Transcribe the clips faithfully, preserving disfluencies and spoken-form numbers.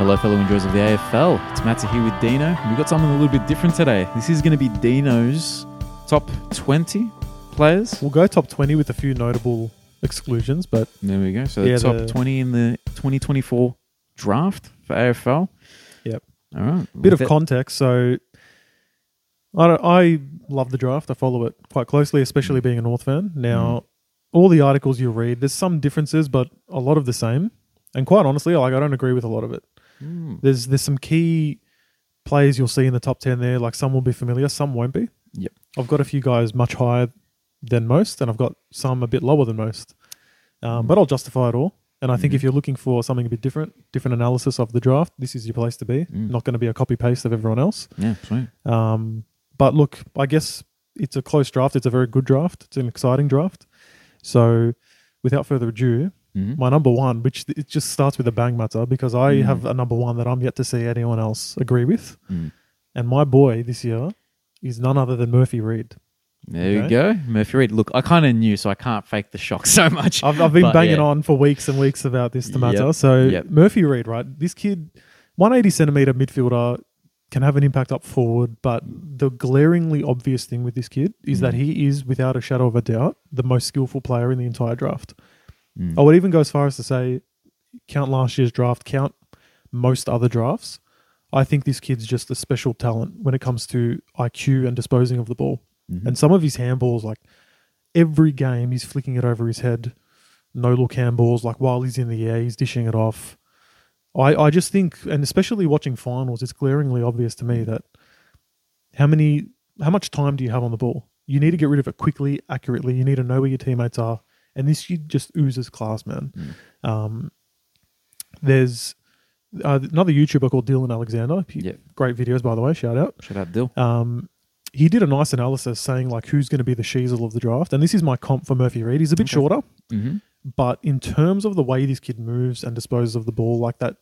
Hello, fellow enjoyers of the A F L. It's Matza here with Dino. We've got something a little bit different today. This is going to be Dino's top twenty players. We'll go top twenty with a few notable exclusions, but There we go. So Yeah, the top the- twenty in the twenty twenty-four draft for A F L. Yep. All right. bit With of it- context. So I, don't, I love the draft. I follow it quite closely, especially being a North fan. Now, all the articles you read, there's some differences, but a lot of the same. And quite honestly, like I don't agree with a lot of it. Mm. There's there's some key players you'll see in the top ten there. Like some will be familiar, some won't be. Yep. I've got a few guys much higher than most, and I've got some a bit lower than most. Um, but I'll justify it all. And I think Mhm. if you're looking for something a bit different, different analysis of the draft, this is your place to be. Mm. Not going to be a copy paste of everyone else. Yeah, sweet. Um, but look, I guess it's a close draft. It's a very good draft. It's an exciting draft. So without further ado, Mhm. my number one, which it just starts with a bang matter because I Mm. have a number one that I'm yet to see anyone else agree with. Mm. And my boy this year is none other than Murphy Reed. There you Okay. go. Murphy Reed. Look, I kind of knew, so I can't fake the shock so much. I've, I've been But, banging yeah. on for weeks and weeks about this to matter. Yep. So Yep. Murphy Reed, right? This kid, one hundred eighty centimeter midfielder, can have an impact up forward, but the glaringly obvious thing with this kid is Mm. that he is, without a shadow of a doubt, the most skillful player in the entire draft. Mm. I would even go as far as to say, count last year's draft, count most other drafts. I think this kid's just a special talent when it comes to I Q and disposing of the ball. Mhm. And some of his handballs, like every game, he's flicking it over his head. No look handballs, like while he's in the air, he's dishing it off. I, I just think, and especially watching finals, it's glaringly obvious to me that how many, how much time do you have on the ball? You need to get rid of it quickly, accurately. You need to know where your teammates are. And this kid just oozes class, man. Mm. Um, there's uh, another YouTuber called Dylan Alexander. He- Yep. Great videos, by the way. Shout out. Shout out, Dill. Um, he did a nice analysis saying like who's going to be the Sheasel of the draft. And this is my comp for Murphy Reed. He's a bit Okay. shorter, Mm-hmm. but in terms of the way this kid moves and disposes of the ball like that,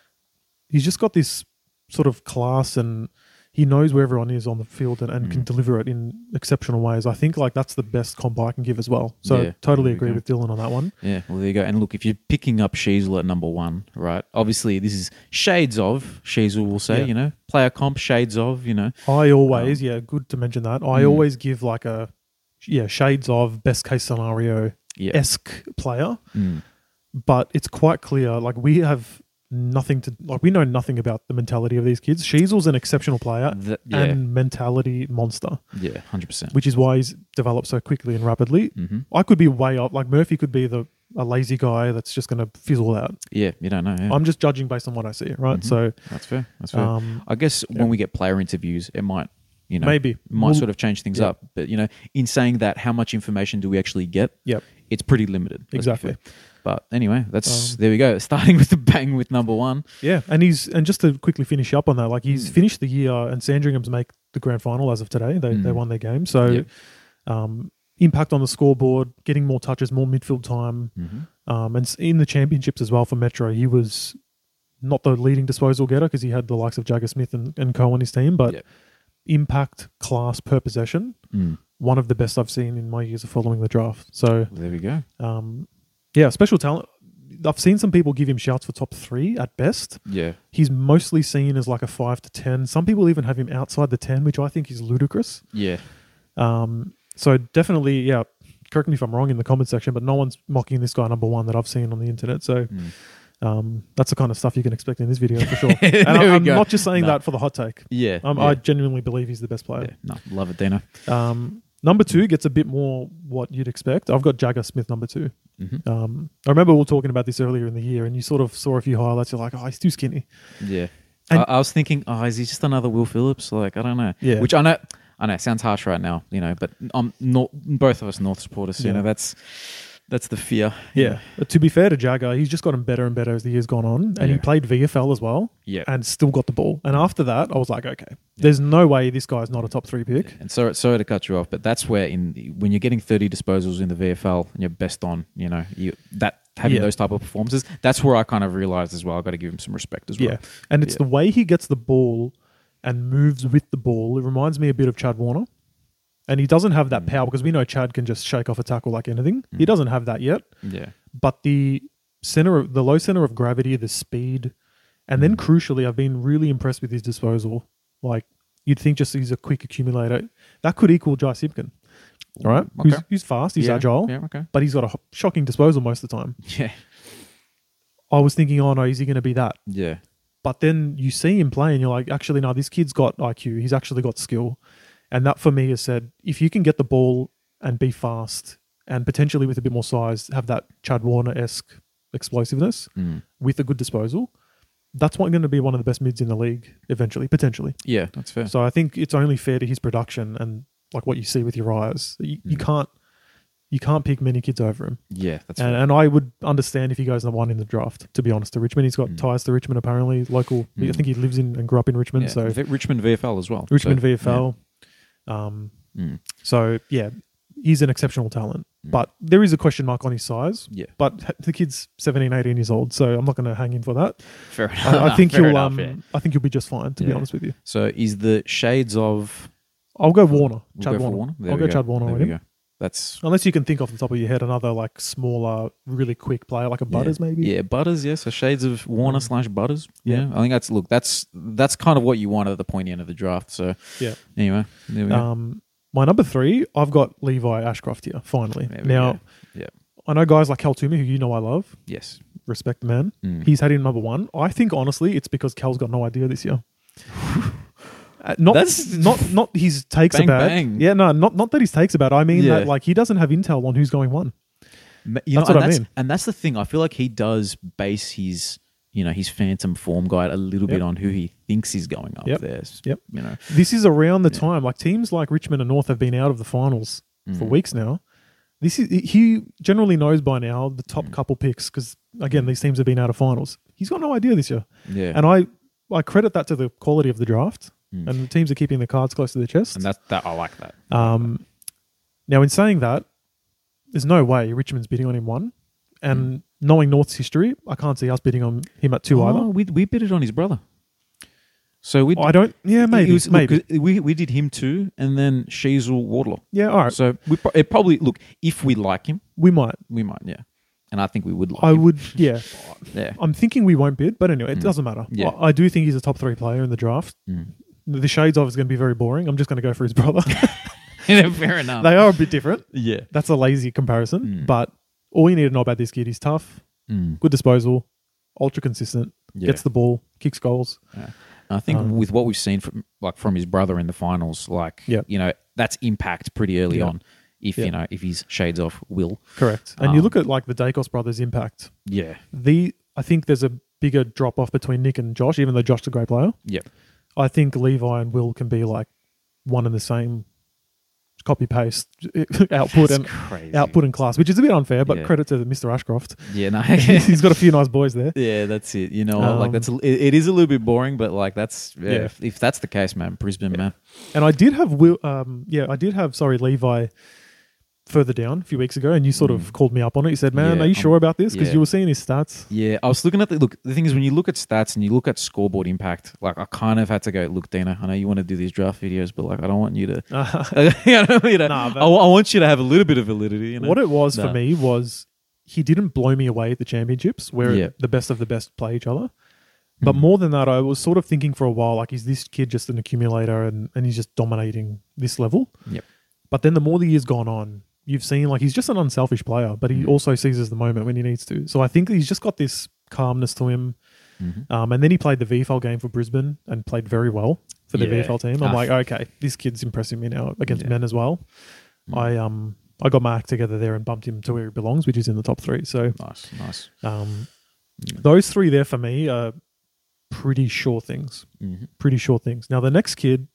he's just got this sort of class and he knows where everyone is on the field and, and can Mm. deliver it in exceptional ways. I think like that's the best comp I can give as well. So Yeah, totally there we agree go. with Dylan on that one. Yeah, well, there you go. And look, if you're picking up Sheasel at number one, right? Obviously, this is shades of Sheasel, we'll say, Yeah. you know, player comp, shades of, you know. I always, yeah, good to mention that. I Mm. always give like a, yeah, shades of best case scenario Yeah. esque player, Mm. but it's quite clear. Like we have nothing to, like we know nothing about the mentality of these kids. Sheasel's an exceptional player Th- yeah, and mentality monster, yeah, one hundred percent. which is why he's developed so quickly and rapidly. Mm-hmm. I could be way up. Like Murphy could be the a lazy guy that's just going to fizzle out. Yeah, you don't know. Yeah. I'm just judging based on what I see, right? Mhm. So That's fair. That's fair. um, I guess yeah. when we get player interviews, it might, you know, maybe might We'll- sort of change things yeah. up. But, you know, in saying that, how much information do we actually get? Yep. It's pretty limited. let's be Exactly. fair. But anyway, that's Um, there we go. Starting with the bang with number one. Yeah, and he's and just to quickly finish up on that, like he's Mm. finished the year, and Sandringham's make the grand final as of today. They they Mm. won their game, so Yep. um, impact on the scoreboard, getting more touches, more midfield time, Mm-hmm. um, and s- in the championships as well for Metro, he was not the leading disposal getter because he had the likes of Jagger Smith and, and Co on his team, but Yep. impact class per possession, Mm. one of the best I've seen in my years of following the draft. So There we go. um, yeah, special talent. I've seen some people give him shouts for top three at best. Yeah. He's mostly seen as like a five to ten. Some people even have him outside the ten, which I think is ludicrous. Yeah. Um, so definitely, yeah. Correct me if I'm wrong in the comment section, but no one's mocking this guy number one that I've seen on the internet. So Mm. um, that's the kind of stuff you can expect in this video for sure. And There I'm, we I'm go. not just saying No. that for the hot take. Yeah. Um, yeah. I genuinely believe he's the best player. yeah. No, love it, Dino. Um, number two gets a bit more what you'd expect. I've got Jagger Smith number two. Mm-hmm. Um, I remember we were talking about this earlier in the year, and you sort of saw a few highlights. You're like, oh, he's too skinny. Yeah. And- I, I was thinking, oh, is he just another Will Phillips? Like, I don't know. Yeah. Which I know, I know, sounds harsh right now, you know, but I'm not, both of us North supporters, you Yeah. know, that's that's the fear. Yeah. But to be fair to Jagger, he's just gotten better and better as the years gone on. And he Yeah. played V F L as well Yeah. and still got the ball. And after that, I was like, okay, there's no way this guy's not a top three pick. And sorry, sorry to cut you off, but that's where in when you're getting thirty disposals in the V F L and you're best on, you know, you that having Yeah. those type of performances, that's where I kind of realized as well. I've got to give him some respect as well. Yeah. And it's Yeah. the way he gets the ball and moves with the ball. It reminds me a bit of Chad Warner. And he doesn't have that Mm. power because we know Chad can just shake off a tackle like anything. He Mm. doesn't have that yet. Yeah. But the center of the low center of gravity, the speed, And then crucially, I've been really impressed with his disposal. Like, you'd think just he's a quick accumulator. That could equal Jai Simpkin, all right? Okay. Who's, who's fast, he's Yeah, agile, Yeah, okay. but he's got a shocking disposal most of the time. Yeah. I was thinking, oh no, is he going to be that? Yeah. But then you see him play and you're like, actually, no, this kid's got I Q. He's actually got skill. And that for me has said, if you can get the ball and be fast and potentially with a bit more size, have that Chad Warner-esque explosiveness Mm. with a good disposal, that's what going to be one of the best mids in the league eventually, potentially. Yeah, that's fair. So I think it's only fair to his production and like what you see with your eyes. You, you Mm. can't you can't pick many kids over him. Yeah, that's And, fair. and I would understand if he goes number one in the draft, to be honest, to Richmond. He's got Mm. ties to Richmond, apparently. Local. I Mm. think he lives in and grew up in Richmond. Yeah. So V- Richmond V F L as well. Richmond So, V F L. Um, yeah. Mm. so, yeah, he's an exceptional talent. Mm. But there is a question mark on his size. Yeah. But the kid's seventeen, eighteen years old, so I'm not going to hang him for that. Fair enough. I, I think Fair you'll enough, um, yeah. I think you'll be just fine, to be Yeah. honest with you. So is the shades of... I'll go Warner. We'll Chad go for Warner. Warner? There I'll we go Chad Warner There on we him. go. That's... Unless you can think off the top of your head another like smaller, really quick player, like a Butters yeah. maybe. Yeah, Butters, yeah. So shades of Warner Mm. slash Butters. Yeah. Yeah. I think that's, look, that's that's kind of what you want at the pointy end of the draft. So, Yeah. anyway, there we go. Um, my number three, I've got Levi Ashcroft here, finally. There we Now, go. Yeah. I know guys like Cal Toomey, who you know I love, Yes. respect the man. Mm. He's had him number one. I think, honestly, it's because Cal's got no idea this year. Uh, not, That's- not not his takes Bang, are bad. bang. Yeah, no, not not that his takes are bad. I mean Yeah. that like he doesn't have intel on who's going one. Ma- You That's know, what and I that's, mean. And that's the thing. I feel like he does base his, you know, his phantom form guide a little Yep. bit on who he thinks he's going up Yep. there. Yep. You know. This is around the Yeah. time like teams like Richmond and North have been out of the finals for Mm. weeks now. This is he generally knows by now the top Mm. couple picks because again these teams have been out of finals. He's got no idea this year, Yeah. and I I credit that to the quality of the draft Mm. and the teams are keeping the cards close to their chest. And that that I like that. Um, now, in saying that, there's no way Richmond's bidding on him one, and knowing North's history, I can't see us bidding on him at two oh, either. we we bid it on his brother. So we I don't. Yeah, maybe. it was- look, maybe. 'cause we we did him too, and then Sheasel Wardlaw. Yeah. All right. So we pro- it probably look if we like him, We might. we might, yeah. And I think we would like I him. would. Yeah. Yeah. I'm thinking we won't bid, but anyway, it Mm. doesn't matter. Yeah. I, I do think he's a top three player in the draft. Mm. The shades of is going to be very boring. I'm just going to go for his brother. Fair enough. They are a bit different. yeah. That's a lazy comparison, Mm. but all you need to know about this kid: he's tough, Mm. good disposal, ultra consistent, Yeah. gets the ball, kicks goals. I think Um, with what we've seen from like from his brother in the finals, like Yeah. you know, that's impact pretty early Yeah. on. If Yeah. you know, if he's shades off Will. Correct. And you Um, look at like the Dacos brothers' impact. Yeah. The I think there's a bigger drop off between Nick and Josh, even though Josh is a great player. Yep. I think Levi and Will can be like one and the same copy paste output That's and crazy. output and class, which is a bit unfair, but Yeah. credit to Mister Ashcroft. Yeah, no. He's got a few nice boys there. Yeah, that's it. You know, Um, like that's a, it, it is a little bit boring, but like that's yeah. Yeah. If, if that's the case, man, Brisbane, man. And I did have Will um yeah, I did have sorry, Levi further down a few weeks ago, and you sort of Mm. called me up on it. You said, "Man, Yeah, are you um, sure about this?" Because yeah. you were seeing his stats. Yeah, I was looking at the look. The thing is, when you look at stats and you look at scoreboard impact, like I kind of had to go, look, Dana, I know you want to do these draft videos, but like I don't want you to. I, don't want you to Nah, but- I, I want you to have a little bit of validity. You know? What it was for No. me was he didn't blow me away at the championships where Yeah. the best of the best play each other. But Mm. more than that, I was sort of thinking for a while, like, is this kid just an accumulator and, and he's just dominating this level? Yep. But then the more the years gone on, you've seen like he's just an unselfish player, but he Mm. also seizes the moment when he needs to. So I think he's just got this calmness to him. Mhm. Um, and then he played the V F L game for Brisbane and played very well for the Yeah. V F L team. I'm Ah. like, okay, this kid's impressing me now against Yeah. men as well. Mm. I um I got my act together there and bumped him to where he belongs, which is in the top three. So Nice, nice. um, Mm. those three there for me are pretty sure things. Mhm. Pretty sure things. Now the next kid,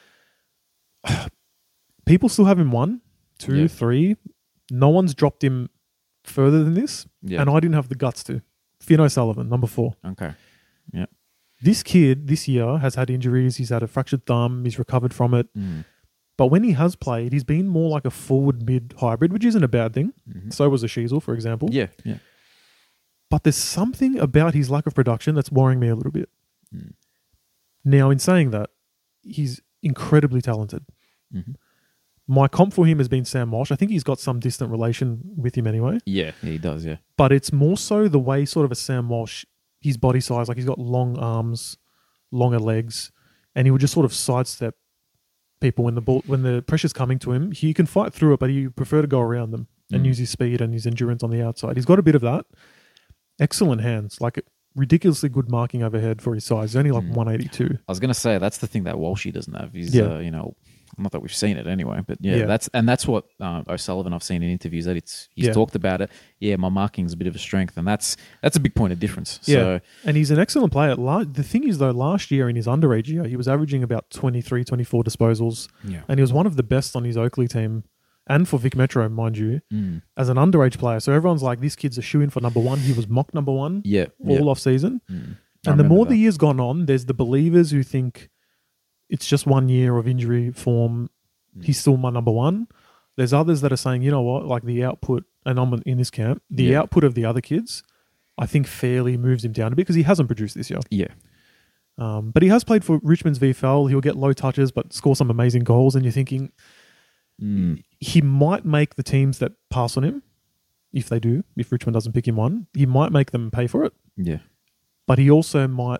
people still have him one, two, Yeah. three. No one's dropped him further than this, Yeah. and I didn't have the guts to. Finn O'Sullivan, number four. Okay. This kid this year has had injuries. He's had a fractured thumb. He's recovered from it. Mm. But when he has played, he's been more like a forward mid hybrid, which isn't a bad thing. Mhm. So was a Sheasel, for example. Yeah. Yeah. But there's something about his lack of production that's worrying me a little bit. Mm. Now, in saying that, he's incredibly talented. Mhm. My comp for him has been Sam Walsh. I think he's got some distant relation with him anyway. Yeah. Yeah. He does. Yeah. But it's more so the way sort of a Sam Walsh, his body size. Like he's got long arms, longer legs, and he would just sort of sidestep people when the ball when the pressure's coming to him. He can fight through it, but he prefer to go around them and Mm. use his speed and his endurance on the outside. He's got a bit of that. Excellent hands, like ridiculously good marking overhead for his size. He's only like Mm. one eighty-two. I was gonna say that's the thing that Walshy doesn't have. He's, Yeah. uh, you know, not that we've seen it anyway, but yeah, Yeah. that's and that's what uh, O'Sullivan I've seen in interviews that it's he's Yeah. talked about it. Yeah, my marking's a bit of a strength, and that's that's a big point of difference. Yeah, So and he's an excellent player. La- the thing is, though, last year in his underage year, he was averaging about twenty-three, twenty-four disposals, yeah, and he was one of the best on his Oakley team and for Vic Metro, mind you, mm. as an underage player. So everyone's like, this kid's a shoe-in for number one. He was mocked number one yeah, all yeah. off season. Mm. I And the remember more that. the year's gone on, there's the believers who think it's just one year of injury form. Mm. He's still my number one. There's others that are saying, you know what, like the output, and I'm in this camp, the Yeah. output of the other kids, I think fairly moves him down a bit because he hasn't produced this year. yeah, Um, but he has played for Richmond's V F L. He'll get low touches but score some amazing goals. And you're thinking mm. he might make the teams that pass on him, if they do, if Richmond doesn't pick him one, he might make them pay for it. yeah. But he also might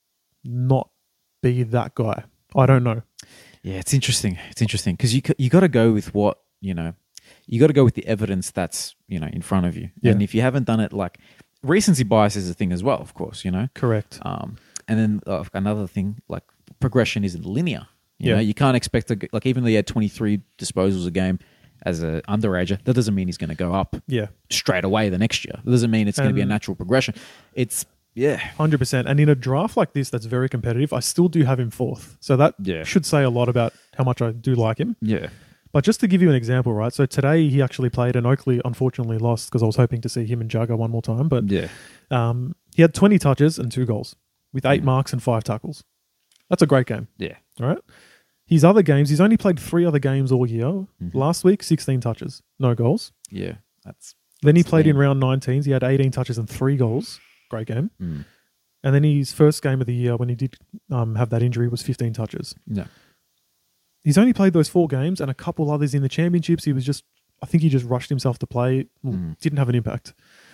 not be that guy. I don't know. Yeah, it's interesting. It's interesting because you c- you got to go with what you know. You got to go with the evidence that's you know in front of you. Yeah. And if you haven't done it, like recency bias is a thing as well. Of course, you know. Correct. Um, and then uh, another thing, like progression isn't linear. You Yeah. know, you can't expect to g- like even though he had twenty-three disposals a game as an underager, that doesn't mean he's going to go up Yeah. straight away the next year. That doesn't mean it's going to be a And- natural progression. It's yeah, one hundred percent. And in a draft like this that's very competitive, I still do have him fourth. So that Yeah. should say a lot about how much I do like him. yeah, But just to give you an example, right? So today he actually played and Oakley unfortunately lost because I was hoping to see him and Jagger one more time. But yeah, um, he had twenty touches and two goals with eight Mm. marks and five tackles. That's a great game. yeah. All right. His other games, he's only played three other games all year. Mhm. Last week, sixteen touches, no goals. Yeah, that's Then he That's played in lame. round nineteens. He had eighteen touches and three goals. Great game. mm, And then his first game of the year, when he did um, have that injury, was fifteen touches. yeah, He's only played those four games and a couple others in the championships. He was just, I think he just rushed himself to play. Mm. Didn't have an impact.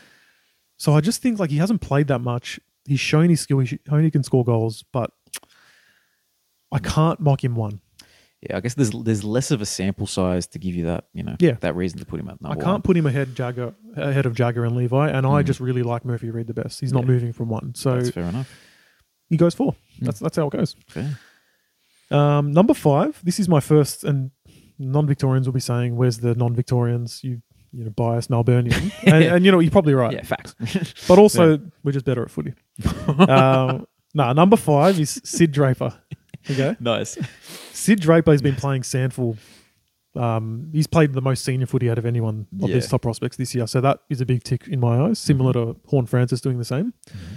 So I just think like he hasn't played that much. He's shown his skill. He sh- only can score goals, but I can't mock him one. yeah. I guess there's there's less of a sample size to give you that you know Yeah. that reason to put him at I number can't one. put him ahead Jagger ahead of Jagger and Levi, and I Mm. just really like Murphy Reid the best. He's not Yeah. moving from one, so That's fair enough. he goes four. Mm. That's that's how it goes. Fair. Um, number five. This is my first, and non-Victorians will be saying, "Where's the non-Victorians? You you know, biased Melburnian." and, and you know, you're probably right. Yeah, facts. But also, we're just better at footy. um, nah, number five is Sid Draper. Okay, Nice. Sid Draper has been playing Sandful. Um, he's played the most senior footy out of anyone of Yeah. these top prospects this year, so that is a big tick in my eyes. Similar to Horn Francis doing the same.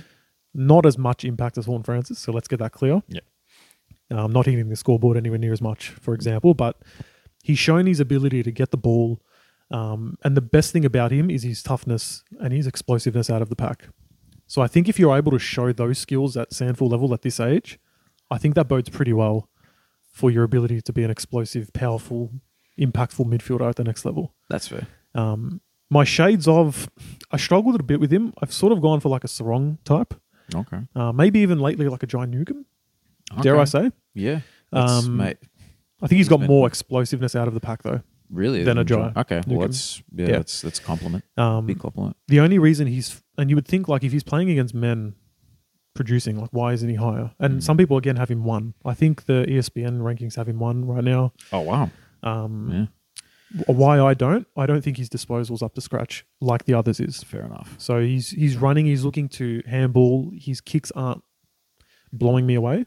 Not as much impact as Horn Francis, so let's get that clear. Yeah. Um, not hitting the scoreboard anywhere near as much, for example, but he's shown his ability to get the ball. Um, and the best thing about him is his toughness and his explosiveness out of the pack. So I think if you're able to show those skills at Sandful level at this age, I think that bodes pretty well for your ability to be an explosive, powerful, impactful midfielder at the next level. That's fair. Um, my shades of, I struggled a bit with him. I've sort of gone for like a Sarong type, Okay. uh, maybe even lately like a Jai Newcomb, dare Okay. I say. Yeah. That's, Um, mate. I think he's He's got been- more explosiveness out of the pack though. Really? than a Enjoy- Jai. Okay. You Well, can- that's yeah, yeah. That's that's a compliment. Um, Big compliment. the only reason he's, and you would think like if he's playing against men producing, like why isn't he higher? And Mm. some people again have him one. I think the E S P N rankings have him one right now. Oh wow. Um, Yeah. Why I don't? I don't think his disposal's up to scratch like the others is. Fair enough. So he's he's running, he's looking to handball. His kicks aren't blowing me away.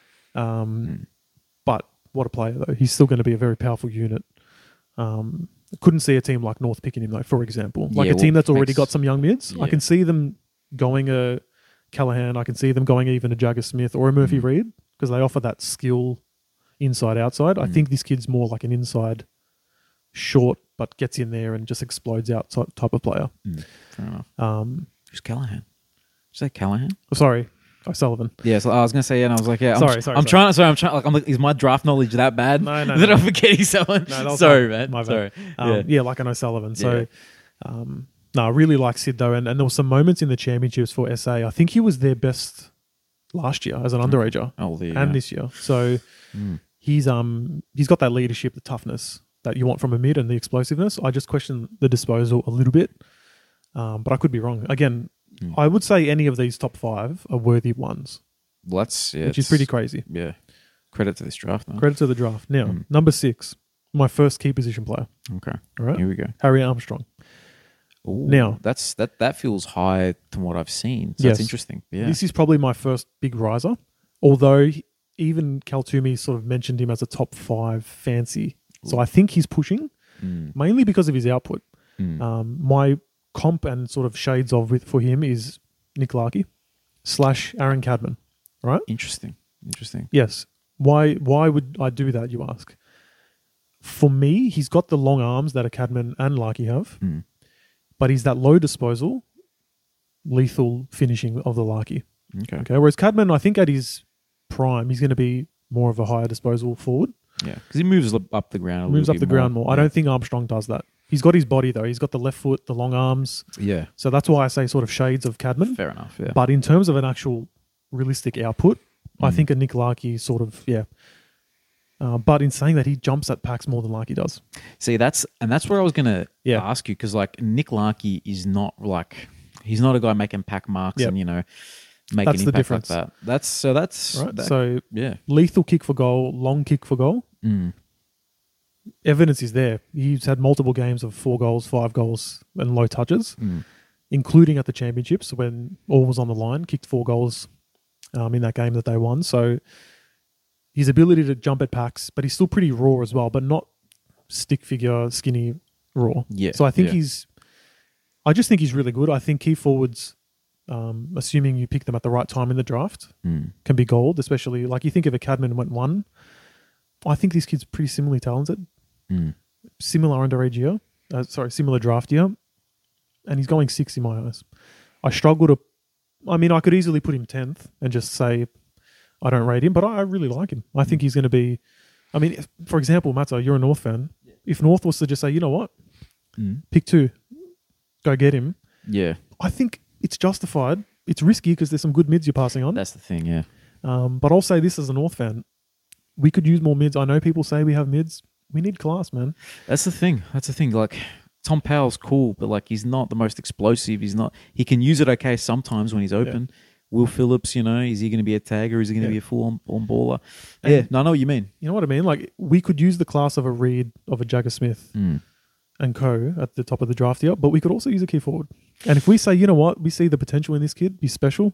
Um, Mm. But what a player though! He's still going to be a very powerful unit. Um, couldn't see a team like North picking him though. For example, like Yeah, a team well, that's already makes- got some young mids. I Yeah. can see them going a Callahan. I can see them going even a Jagger Smith or a Murphy Mm. Reid because they offer that skill inside outside. I Mm. think this kid's more like an inside short, but gets in there and just explodes out type, type of player. Mm. Fair enough. Um, Who's Callahan? Did you say Callahan? sorry, O'Sullivan. Yeah, so I was gonna say, yeah, and I was like, yeah. I'm, Sorry, sorry, I'm sorry. trying. Sorry, I'm trying. Like, I'm like, is my draft knowledge that bad? No, no, that no. I'm forgetting someone. No, that was sorry, my- man. my bad. sorry. Um, yeah. yeah. like an O'Sullivan. So, Yeah. um, No, I really like Sid though, and, and there were some moments in the championships for S A. I think he was their best last year as an underager, Oh, there you and go. this year. So Mm. he's um he's got that leadership, the toughness that you want from a mid, and the explosiveness. I just question the disposal a little bit, um, but I could be wrong. Again, Mm. I would say any of these top five are worthy ones, Well, that's yeah, which is it's- pretty crazy. Yeah, credit to this draft. Man. Credit to the draft. Now, Mm. number six, my first key position player. Okay, All right, here we go. Harry Armstrong. Ooh, Now- that's that that feels high to what I've seen. So Yes. that's interesting. Yeah, This is probably my first big riser, although he- even Kaltumi sort of mentioned him as a top five fancy. So I think he's pushing, Mm, mainly because of his output. mm. Um, my comp and sort of shades of with for him is Nick Larkey slash Aaron Cadman. Right? Interesting. Interesting. Yes. Why? Why would I do that? You ask. For me, he's got the long arms that a Cadman and Larkey have, Mm. but he's that low disposal, lethal finishing of the Larkey. Okay. Okay. Whereas Cadman, I think at his prime, he's going to be more of a higher disposal forward. Yeah, because he moves up up the ground. A Moves little up the bit ground more. I Yeah. don't think Armstrong does that. He's got his body though. He's got the left foot, the long arms. Yeah, So that's why I say sort of shades of Cadman. fair enough. Yeah, But in terms of an actual realistic output, I Mm. think a Nick Larkey sort of, yeah. Uh, but in saying that, he jumps at packs more than Larkey does. see that's and that's where I was gonna Yeah. ask you because like Nick Larkey is not like he's not a guy making pack marks Yep. and you know making That's the impact difference. like that. That's so that's Right? that- So yeah. lethal kick for goal, long kick for goal. Mm. Evidence is there. He's had multiple games of four goals, five goals, and low touches, Mm. including at the championships when all was on the line. Kicked four goals um, in that game that they won. So his ability to jump at packs, but he's still pretty raw as well, but not stick figure, skinny, raw. Yeah. So I think yeah. he's, I just think he's really good. I think key forwards, um, assuming you pick them at the right time in the draft, Mm. can be gold, especially like you think if a Cadman went one. I think this kid's pretty similarly talented, Mm. similar underage year, uh, sorry, similar draft year, and he's going six in my eyes. I struggle to, I mean, I could easily put him tenth and just say I don't rate him, but I, I really like him. I think he's going to be, I mean, if, for example, Matto, you're a North fan. If North was to just say, you know what, Mm. pick two, go get him, Yeah, I think it's justified. It's risky because there's some good mids you're passing on. that's the thing. Yeah, Um, but I'll say this as a North fan. We could use more mids. I know people say we have mids. We need class, man. that's the thing. That's the thing. Like Tom Powell's cool, but like he's not the most explosive. He's not. He can use it okay sometimes when he's open. Will Phillips, you know, is he going to be a tagger? Or is he going to Yeah. be a full on, on baller? And- yeah, no, I know what you mean. You know what I mean? Like, we could use the class of a Reed, of a Jagger Smith Mm. and co at the top of the draft here, but we could also use a key forward. And if we say, you know what, we see the potential in this kid, he's special,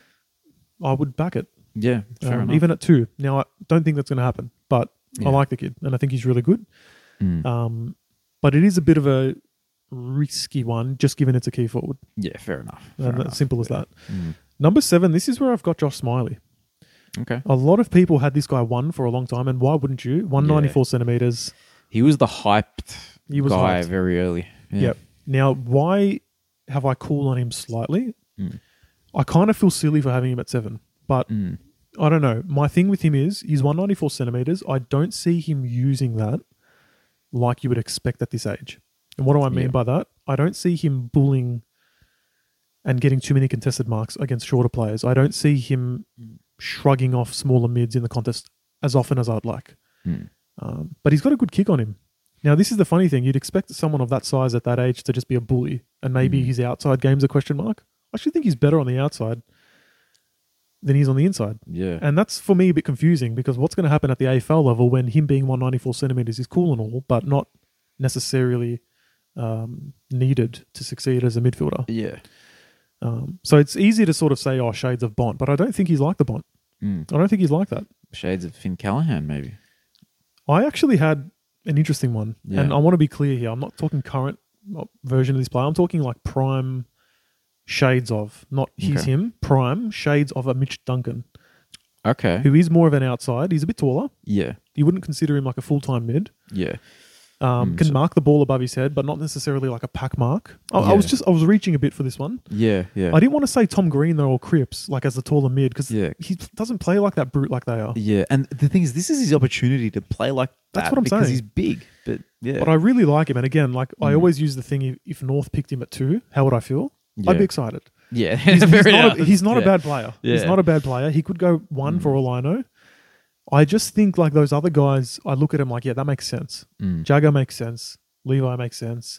I would back it. Yeah, fair Um, enough. even at two. Now, I don't think that's going to happen, but Yeah. I like the kid and I think he's really good. Mm. Um, but it is a bit of a risky one, just given it's a key forward. yeah, fair enough. Fair And enough. that's simple as that. Mm. Number seven, this is where I've got Josh Smiley. Okay. A lot of people had this guy one for a long time, and why wouldn't you? one ninety-four centimeters. He was the hyped He was guy hyped. very early. Yeah. Yep. Now, why have I cooled on him slightly? Mm. I kind of feel silly for having him at seven, but Mm. I don't know. My thing with him is he's one ninety-four centimeters. I don't see him using that like you would expect at this age. And what do I mean Yeah. by that? I don't see him bullying and getting too many contested marks against shorter players. I don't see him shrugging off smaller mids in the contest as often as I'd like. Mm. Um, but he's got a good kick on him. Now, this is the funny thing. You'd expect someone of that size at that age to just be a bully, and maybe Mm. his outside game's a question mark. I actually think he's better on the outside than he's on the inside. Yeah. And that's, for me, a bit confusing because what's going to happen at the A F L level when him being one ninety-four centimeters is cool and all, but not necessarily um, needed to succeed as a midfielder. yeah. Um, so it's easy to sort of say, oh, shades of Bont, but I don't think he's like the Bont. Mm. I don't think he's like that. Shades of Finn Callahan, maybe. I actually had an interesting one, Yeah. and I want to be clear here. I'm not talking current version of this player. I'm talking like prime shades of, not he's Okay. him, prime shades of a Mitch Duncan, Okay. who is more of an outside. He's a bit taller. Yeah. You wouldn't consider him like a full-time mid. Yeah. Um, Mm, can so- mark the ball above his head, but not necessarily like a pack mark. I, I was Yeah. just I was reaching a bit for this one. Yeah, yeah. I didn't want to say Tom Green though or Cripps like as the taller mid because Yeah. he doesn't play like that brute like they are. Yeah, and the thing is, this is his opportunity to play like That's that what I'm because saying. he's big. But yeah, But I really like him, and again, like I Mm. always use the thing: if, if North picked him at two, how would I feel? yeah. I'd be excited. yeah, He's, he's Fair not, enough. a, he's not a Yeah. bad player. He's Yeah. not a bad player. He could go one Mm. for all I know. I just think like those other guys, I look at him like, yeah, that makes sense. Mm. Jagger makes sense. Levi makes sense.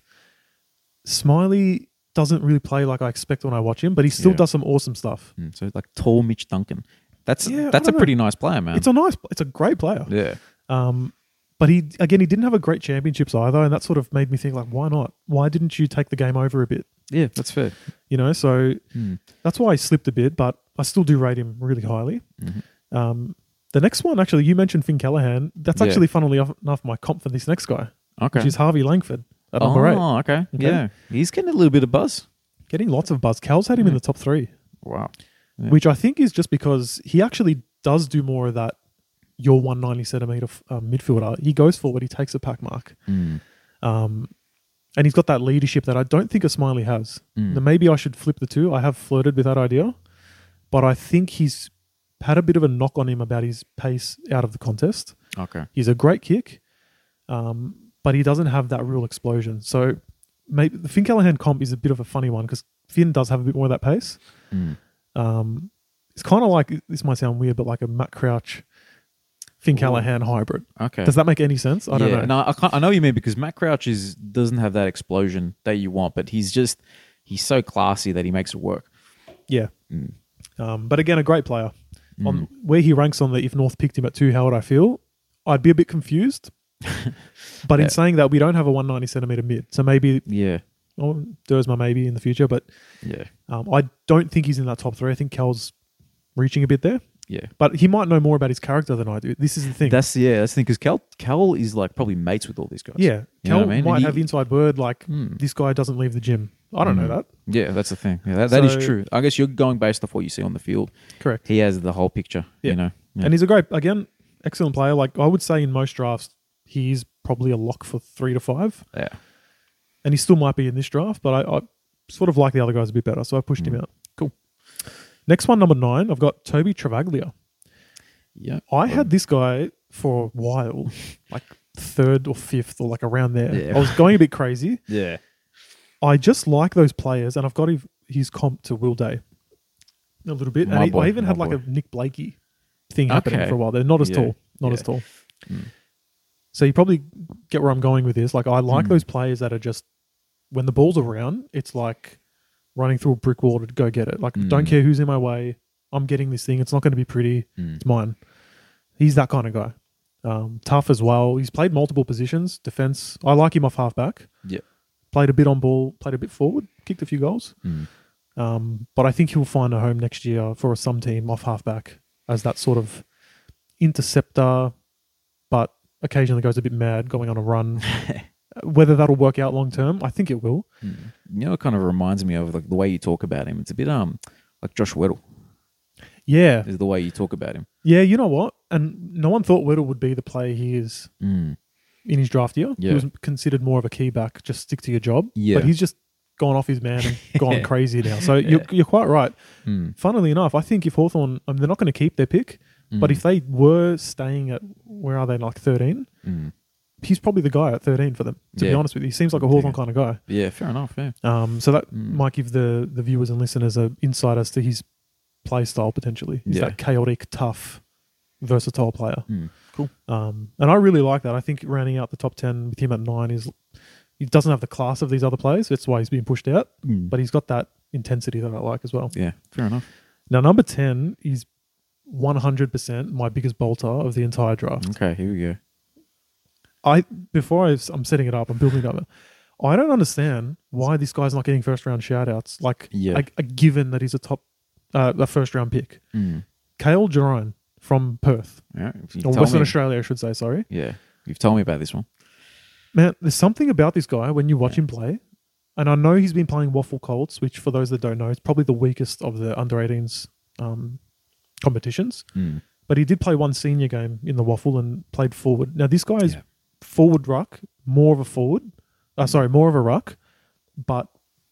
Smiley doesn't really play like I expect when I watch him, but he still Yeah. does some awesome stuff. Mm. So like tall Mitch Duncan. That's Yeah, I that's a don't know. pretty nice player, man. It's a nice, it's a great player. yeah, Um, but he again, he didn't have a great championships either, and that sort of made me think like, why not? Why didn't you take the game over a bit? yeah, that's fair. You know, so Mm. that's why I slipped a bit, but I still do rate him really highly. Mhm. Um, the next one, actually, you mentioned Finn Callahan. That's Yeah. actually, funnily enough, my comp for this next guy, Okay. which is Harvey Langford at oh, number eight. okay. Okay. Yeah, he's getting a little bit of buzz. Getting lots of buzz. Cal's had him in Yeah. the top three, Wow. Yeah. which I think is just because he actually does do more of that. Your one hundred ninety centimeter um, midfielder. He goes forward. He takes a pack mark. Mm. Um, and he's got that leadership that I don't think a Smiley has. Mm. Now, maybe I should flip the two. I have flirted with that idea, but I think he's had a bit of a knock on him about his pace out of the contest. Okay. He's a great kick, um, but he doesn't have that real explosion. So maybe the Finn Callahan comp is a bit of a funny one because Finn does have a bit more of that pace. Mm. Um, it's kind of like, this might sound weird, but like a Matt Crouch, Finn Ooh. Callahan hybrid. Okay. Does that make any sense? I don't yeah. know. No, I, can't, I know what you mean because Matt Crouch is doesn't have that explosion that you want, but he's just he's so classy that he makes it work. Yeah. Mm. Um, but again, a great player. Mm. On where he ranks on the if North picked him at two, how would I feel? I'd be a bit confused. But Yeah. in saying that, we don't have a one hundred ninety centimeter mid, so maybe Yeah. oh, there's my maybe in the future. But Yeah. um, I don't think he's in that top three. I think Cal's reaching a bit there, Yeah. but he might know more about his character than I do. This is the thing. That's yeah. That's the thing because Cal Cal is like probably mates with all these guys. yeah, You know Cal what I mean? might And he- have inside word like Mm. this guy doesn't leave the gym. I don't know Mm. that. Yeah, that's the thing. Yeah, that, that is So- true. I guess you're going based off what you see on the field. Correct. He has the whole picture. Yeah. You know. Yeah. And he's a great, again, excellent player. Like I would say in most drafts, he's probably a lock for three to five. yeah. And he still might be in this draft, but I, I sort of like the other guys a bit better, so I pushed him Mm. out. Cool. Next one, number nine, I've got Toby Travaglia. Yeah. I had this guy for a while, like third or fifth or like around there. Yeah. I was going a bit crazy. Yeah. I just like those players, and I've got his, his comp to Will Day a little bit. My and he, boy, I even my had like boy. a Nick Blakey thing happening Okay. for a while. They're not as Yeah. tall, not Yeah. as tall. Mm. So you probably get where I'm going with this. Like I like Mm. those players that are just when the ball's around, it's like running through a brick wall to go get it. Like Mm. don't care who's in my way. I'm getting this thing. It's not going to be pretty. Mm. It's mine. He's that kind of guy. Um, tough as well. He's played multiple positions. Defense. I like him off halfback. Yeah. Played a bit on ball. Played a bit forward. Kicked a few goals. Mm. Um, but I think he'll find a home next year for some team off halfback as that sort of interceptor, but occasionally goes a bit mad, going on a run. Whether that'll work out long term, I think it will. Mm. You know, it kind of reminds me of like the way you talk about him. It's a bit um like Josh Weddle Yeah, is the way you talk about him. yeah. You know what? And no one thought Weddle would be the player he is Mm. in his draft year. Yeah. He was considered more of a key back, just stick to your job. Yeah. But he's just gone off his man and gone Yeah. crazy now. So you're, you're quite right. Mm. Funnily enough, I think if Hawthorn, I mean, they're not going to keep their pick, but Mm. if they were staying at, where are they, like thirteen, Mm. he's probably the guy at thirteen for them, to be Yeah. honest with you. He seems like a Hawthorn Yeah. kind of guy. Yeah, fair enough. Yeah. Um, so that Mm. might give the, the viewers and listeners an insight as to his play style potentially. He's Yeah. that chaotic, tough, versatile player. Mm. Cool. Um, and I really like that. I think rounding out the top ten with him at nine is, he doesn't have the class of these other players. That's why he's being pushed out, Mm. but he's got that intensity that I like as well. yeah, fair enough. Now, number ten is one hundred percent my biggest bolter of the entire draft. Okay, here we go. I Before I, I'm setting it up, I'm building it up. I don't understand why this guy's not getting first round shout outs. Like, Yeah. a, a given that he's a top, uh, a first round pick. Mm. Kale Jerome from Perth, Yeah, if you or tell Western me- Australia, I should say. Sorry, Yeah, you've told me about this one. man. There's something about this guy when you watch Yeah. him play, and I know he's been playing Waffle Colts, which for those that don't know, is probably the weakest of the under eighteens um, competitions. Mm. But he did play one senior game in the Waffle and played forward. Now this guy is Yeah. forward ruck, more of a forward. Uh, sorry, more of a ruck, but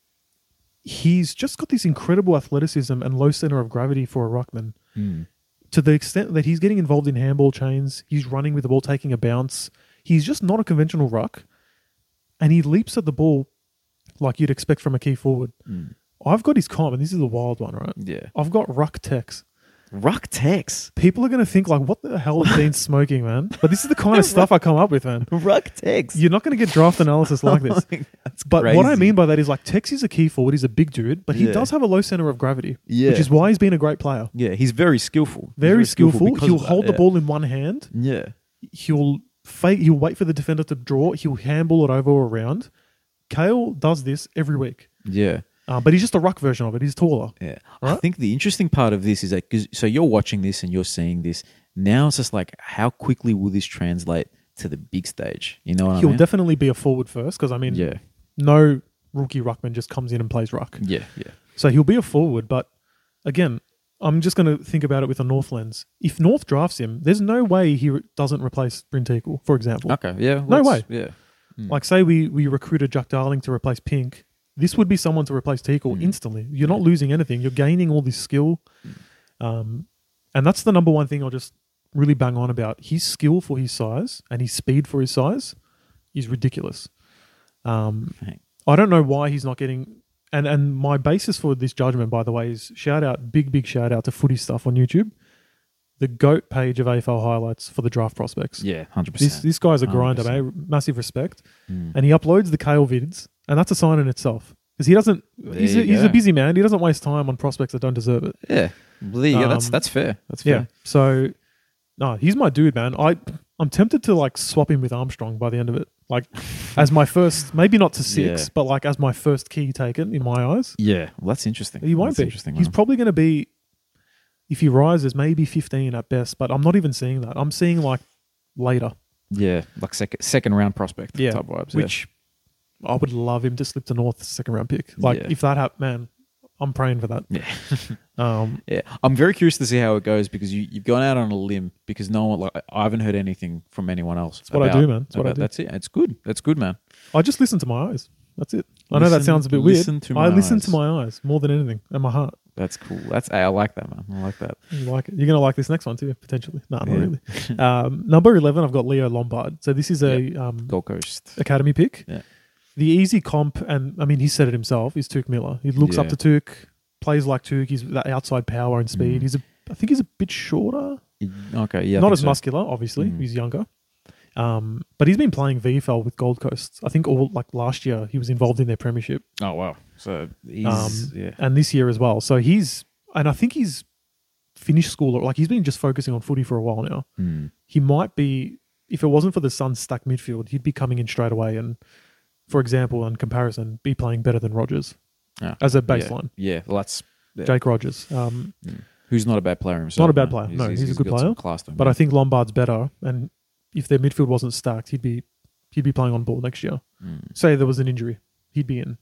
he's just got this incredible athleticism and low center of gravity for a ruckman. Mm. To the extent that he's getting involved in handball chains, he's running with the ball, taking a bounce. He's just not a conventional ruck, and he leaps at the ball like you'd expect from a key forward. Mm. I've got his comp, and this is a wild one, right? Yeah. I've got Ruck Tex. Ruck Tex. People are going to think like, what the hell is Dean smoking, man? But this is the kind of stuff I come up with, man. Ruck Tex. You're not going to get draft analysis like this. That's But crazy. what I mean by that is like Tex is a key forward. He's a big dude, but he Yeah. does have a low center of gravity, Yeah. which is why he's been a great player. Yeah, he's very skillful. He's Very, skillful. because He'll of that, hold the yeah. ball in one hand. Yeah. He'll fake. He'll wait for the defender to draw. He'll handball it over or around. Kale does this every week, Yeah. uh, but he's just a ruck version of it. He's taller. Yeah. I Right? think the interesting part of this is that, cause, so you're watching this and you're seeing this. Now it's just like, how quickly will this translate to the big stage? You know what He'll I mean? definitely be a forward first because I mean, Yeah. no rookie ruckman just comes in and plays ruck. Yeah. Yeah. So he'll be a forward, but again, I'm just going to think about it with a North lens. If North drafts him, there's no way he re- doesn't replace Bryn Teakle, for example. Okay. Yeah. No let's- way. Yeah. Mm. Like, say we we recruited Jack Darling to replace Pink. This would be someone to replace Teakle Mm. instantly. You're not losing anything. You're gaining all this skill. Um, and that's the number one thing I'll just really bang on about. His skill for his size and his speed for his size is ridiculous. Um, Thank- I don't know why he's not getting... And and my basis for this judgment, by the way, is shout out, big, big shout out to Footy Stuff on YouTube. The GOAT page of A F L highlights for the draft prospects. Yeah. one hundred percent. This this guy's a one hundred grinder, percent. mate. Massive respect. Mm. And he uploads the Kale vids, and that's a sign in itself. Because he doesn't... There He's you a, he's go. a busy man. He doesn't waste time on prospects that don't deserve it. Yeah. Well, there you go. That's, Um, that's fair. That's Yeah. fair. So, no, he's my dude, man. I, I'm tempted to, like, swap him with Armstrong by the end of it. Like, as my first... Maybe not to six, Yeah. but, like, as my first key taken in my eyes. Yeah. Well, that's interesting. He won't that's be. Interesting, He's man. probably going to be, if he rises, maybe fifteen at best. But I'm not even seeing that. I'm seeing like later, Yeah. Like second second round prospect Yeah, type vibes. yeah. which I would love him to slip to North second round pick. Like Yeah. if that happened, man, I'm praying for that. Yeah. Um, Yeah, I'm very curious to see how it goes because you, you've gone out on a limb because no one, like, I haven't heard anything from anyone else. That's what I do, man. That's what I do. That's it. It's good. That's good, man. I just listen to my eyes. That's it. I know that Listen- sounds a bit weird. listen to I my listen eyes. to my eyes more than anything, and my heart. That's cool. That's I like that, man. I like that. You like it? You're gonna like this next one too, potentially. No, not Yeah. really. Um, number eleven, I've got Leo Lombard. So this is a um, Gold Coast. academy pick. Yeah. The easy comp, and I mean, he said it himself, is Took Miller. He looks up Yeah. to Took, plays like Took. He's that outside power and speed. Mm. He's a, I think he's a bit shorter. Okay, yeah. I Not think as so. muscular, obviously. Mm. He's younger. Um, but he's been playing V F L with Gold Coast. I think all like last year he was involved in their premiership, Oh wow. So he's Um, yeah. and this year as well. So he's, and I think he's finished school, or like he's been just focusing on footy for a while now. Mm. He might be, if it wasn't for the Suns' stacked midfield, he'd be coming in straight away and, for example, in comparison, be playing better than Rogers Ah, as a yeah. baseline. Yeah. Well, that's yeah. Jake Rogers. Um, Who's not a bad player himself. Not a bad man. player. No, he's a good got player. some class to him, but man. I think Lombard's better, and if their midfield wasn't stacked, he'd be he'd be playing on ball next year. Mm. Say there was an injury, he'd be in.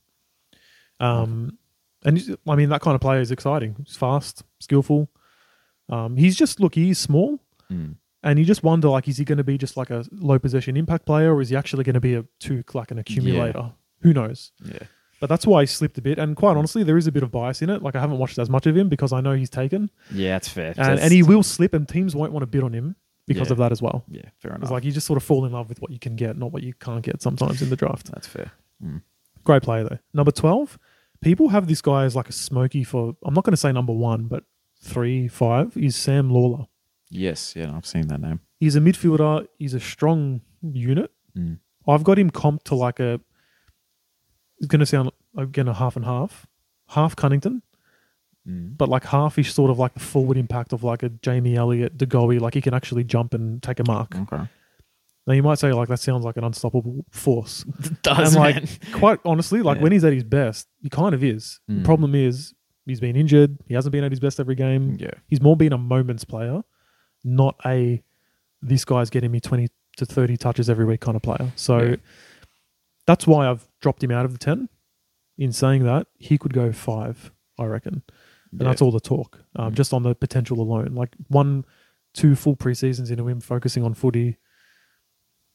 Um, and he's- I mean that kind of player is exciting. He's fast, skillful. Um, he's just look, he's small, Mm. and you just wonder like, is he going to be just like a low possession impact player, or is he actually going to be a took like an accumulator? Who knows? Yeah. But that's why he slipped a bit. And quite honestly, there is a bit of bias in it. Like I haven't watched as much of him because I know he's taken, Yeah, that's fair. and, That's- and he will slip, and teams won't want to bid on him because Yeah. of that as well. Yeah, fair It's enough. like you just sort of fall in love with what you can get, not what you can't get sometimes in the draft. That's fair. Mm. Great player though. Number twelve, people have this guy as like a smoky for, I'm not going to say number one, but three, five, is Sam Lawler. Yes, yeah, I've seen that name. He's a midfielder. He's a strong unit. Mm. I've got him comped to like a, it's going to sound again a half and half, half Cunnington, Mm. but like half is sort of like the forward impact of like a Jamie Elliott, De Goey, like he can actually jump and take a mark. Okay. Now you might say like that sounds like an unstoppable force. It does, and like man. quite honestly, like Yeah. when he's at his best, he kind of is. Mm. The problem is he's been injured. He hasn't been at his best every game. Yeah. He's more been a moments player, not a this guy's getting me twenty to thirty touches every week kind of player. So Yeah. that's why I've dropped him out of the ten. In saying that, he could go five, I reckon. And Yeah. that's all the talk, um, Mm. just on the potential alone. Like one, two full preseasons into him focusing on footy.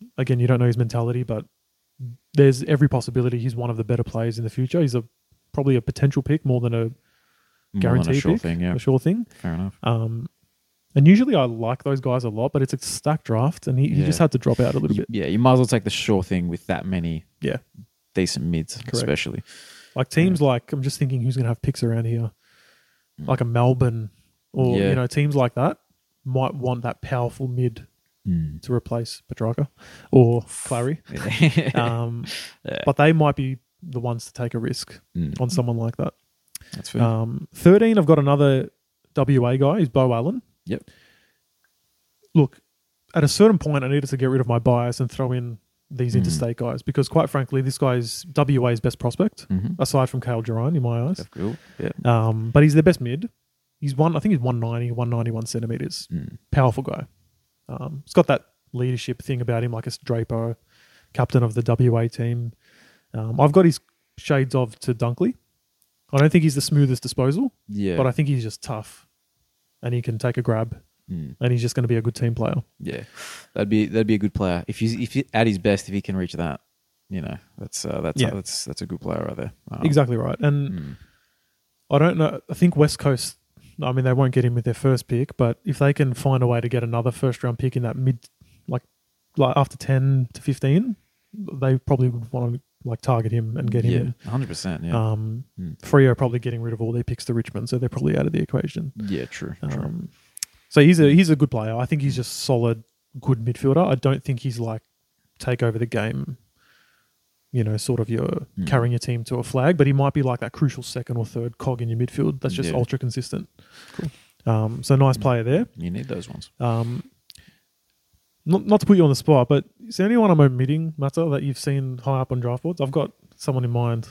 again, you don't know his mentality, but there's every possibility he's one of the better players in the future. He's a probably a potential pick more than a More guaranteed than a sure pick, thing, yeah. a sure thing. Fair enough. Um, and usually I like those guys a lot, but it's a stacked draft, and he, he Yeah. just had to drop out a little You- bit. yeah, you might as well take the sure thing with that many Yeah, decent mids, especially. like teams like I'm just thinking who's going to have picks around here, like a Melbourne or Yeah. you know teams like that might want that powerful mid Mm. to replace Petrarca or Clary. um, Yeah. But they might be the ones to take a risk Mm. on someone like that. That's fair. Um, thirteen, I've got another W A guy. He's Bo Allen. Yep. Look, at a certain point, I needed to get rid of my bias and throw in these Mm. interstate guys because, quite frankly, this guy's W A's best prospect, Mm-hmm. aside from Kale Duran, in my eyes. That's cool. Yeah. Um, but he's their best mid. He's one, I think he's one ninety, one ninety-one centimeters. Mm. Powerful guy. Um, he's got that leadership thing about him, like a Draper, captain of the W A team. Um, I've got his shades of to Dunkley. I don't think he's the smoothest disposal, Yeah. but I think he's just tough, and he can take a grab, Mm. and he's just going to be a good team player. Yeah, that'd be that'd be a good player if he's if he, at his best, if he can reach that, you know, that's uh, that's Yeah. that's that's a good player right there. Um, Exactly right. And mm. I don't know. I think West Coast. I mean, they won't get him with their first pick, but if they can find a way to get another first round pick in that mid, like like after ten to fifteen, they probably would want to like target him and get him yeah, in. hundred percent. Yeah, Um, Mm. Freo probably getting rid of all their picks to Richmond, so they're probably out of the equation. yeah, true. true. Um, so he's a he's a good player. I think he's just solid, good midfielder. I don't think he's like take over the game. You know, sort of your Mm. carrying your team to a flag, but he might be like that crucial second or third cog in your midfield. That's just Yeah. ultra consistent. Cool. Um, so nice Mm. player there. You need those ones. Um, not not to put you on the spot, but is there anyone I'm omitting, Matter, that you've seen high up on draft boards? I've got someone in mind.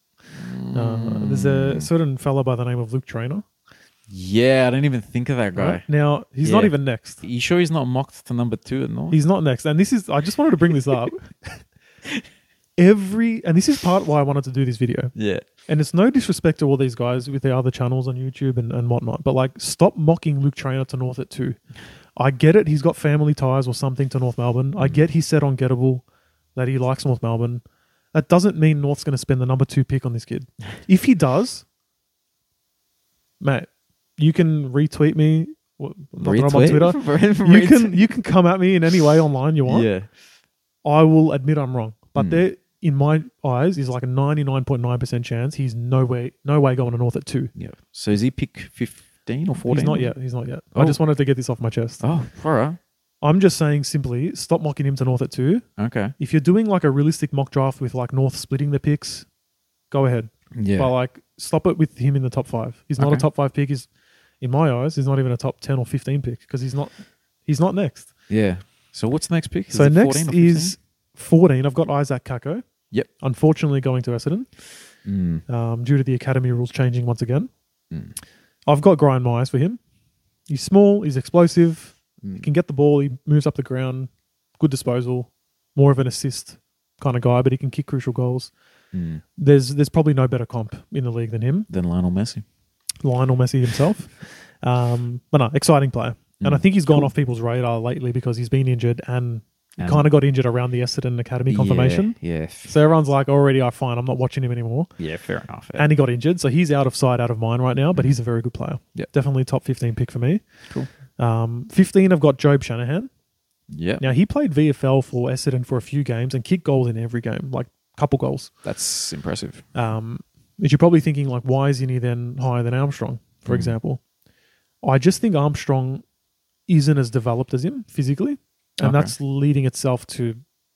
Uh, there's a Mm. certain fella by the name of Luke Traynor. Yeah, I didn't even think of that guy. Right? Now he's not Yeah. even next. You sure he's not mocked to number two at North? He's not next, and this is. I just wanted to bring this up. Every and this is part why I wanted to do this video. Yeah, And it's no disrespect to all these guys with their other channels on YouTube and, and whatnot, but like, stop mocking Luke Traynor to North at two. I get it. He's got family ties or something to North Melbourne. I get he said on Gettable that he likes North Melbourne. That doesn't mean North's going to spend the number two pick on this kid. If he does, mate, you can retweet me. Well, not that I'm on Twitter. You can you can come at me in any way online you want. Yeah, I will admit I'm wrong, but Hmm. there, in my eyes, is like a ninety-nine point nine percent chance he's no way, no way going to North at two. yeah. So is he pick fifteen or fourteen? He's not yet. He's not yet. I Oh. just wanted to get this off my chest. Oh, all right. I'm just saying simply, stop mocking him to North at two. Okay. If you're doing like a realistic mock draft with like North splitting the picks, go ahead. Yeah. But like, stop it with him in the top five. He's not Okay. a top five pick. He's, in my eyes, he's not even a top ten or fifteen pick because he's not. He's not next. yeah. So what's the next pick? Is so it next fourteen or fifteen? is fourteen. I've got Isaac Kako. Yep. Unfortunately, going to Essendon Mm. um, due to the academy rules changing once again. Mm. I've got Brian Myers for him. He's small. He's explosive. He Mm. can get the ball. He moves up the ground. Good disposal. More of an assist kind of guy, but he can kick crucial goals. Mm. There's there's probably no better comp in the league than him. Then Lionel Messi. Lionel Messi himself. um, but no, exciting player. And I Mm. think he's gone Cool. off people's radar lately because he's been injured and, And- kind of got injured around the Essendon Academy confirmation. Yeah. Yeah. So everyone's like, already, I fine, I'm not watching him anymore. Yeah, fair enough. And he got injured, so he's out of sight, out of mind right now, but he's a very good player. Yep. Definitely top fifteen pick for me. Cool. Um, fifteen, I've got Job Shanahan. Yeah. Now, he played V F L for Essendon for a few games and kicked goals in every game, like a couple goals. That's impressive. Um, but you're probably thinking, like, why isn't he then higher than Armstrong, for Mm. example? I just think Armstrong isn't as developed as him physically, and Okay. that's leading itself to,